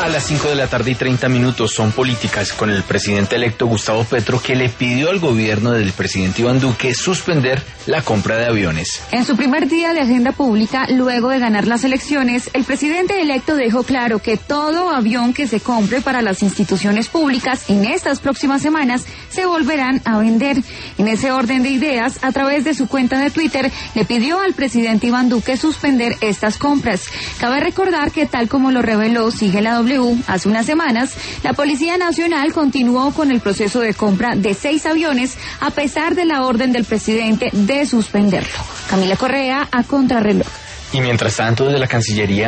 A las 5:30 son políticas con el presidente electo Gustavo Petro, que le pidió al gobierno del presidente Iván Duque suspender la compra de aviones. En su primer día de agenda pública, luego de ganar las elecciones, el presidente electo dejó claro que todo avión que se compre para las instituciones públicas en estas próximas semanas se volverán a vender. En ese orden de ideas, a través de su cuenta de Twitter, le pidió al presidente Iván Duque suspender estas compras. Cabe recordar que, tal como lo reveló Sigue la W hace unas semanas, la Policía Nacional continuó con el proceso de compra de 6 aviones a pesar de la orden del presidente de suspenderlo. Camila Correa, a Contrarreloj. Y mientras tanto, desde la Cancillería